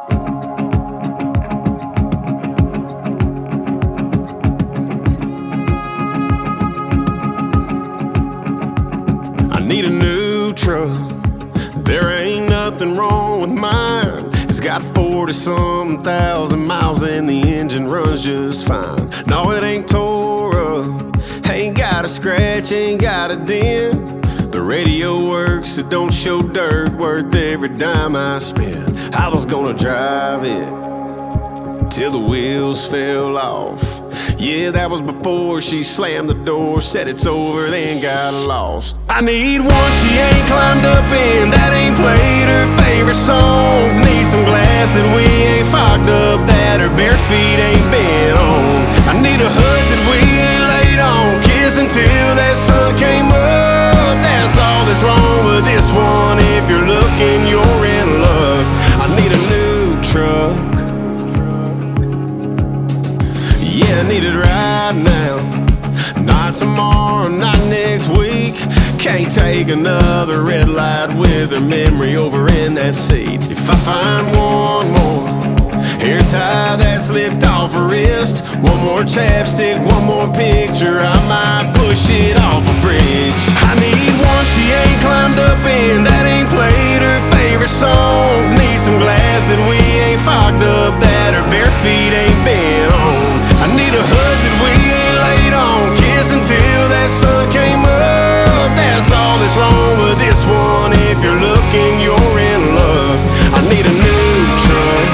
I need a new truck. There ain't nothing wrong with mine. It's got 40-something thousand miles and the engine runs just fine. No, it ain't tore up, ain't got a scratch, ain't got a dent. The radio works, it don't show dirt, worth every dime I spend. I was gonna drive it till the wheels fell off. Yeah, that was before she slammed the door, said it's over, then got lost. I need one she ain't climbed up in, that ain't played her favorite songs. Need some glass that we ain't fogged up, that her bare feet ain't been on. I need a hood that we ain't laid on, kiss until that sun came up. That's all that's wrong with this one. If you're looking, you're in luck. I need a new truck. Yeah, I need it right now. Not tomorrow, not next week. Can't take another red light with her memory over in that seat. If I find one more hair tie that slipped off her wrist, one more chapstick, one more picture, I might push it off a bridge. I need one she ain't climbed up in, that ain't played her favorite songs. Need some glass that we ain't fogged up, that her bare feet ain't been on. I need a hood that we ain't laid on, kiss until that sun came up. That's all that's wrong with this one. If you're looking, you're in luck. I need a new truck.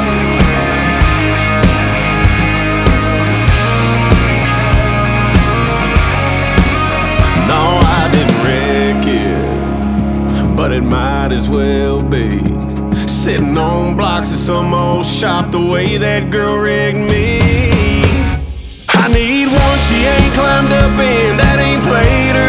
No, I didn't wreck it, but it might as well be. Sitting on blocks of some old shop the way that girl wrecked me. I need one she ain't climbed up in, that ain't played her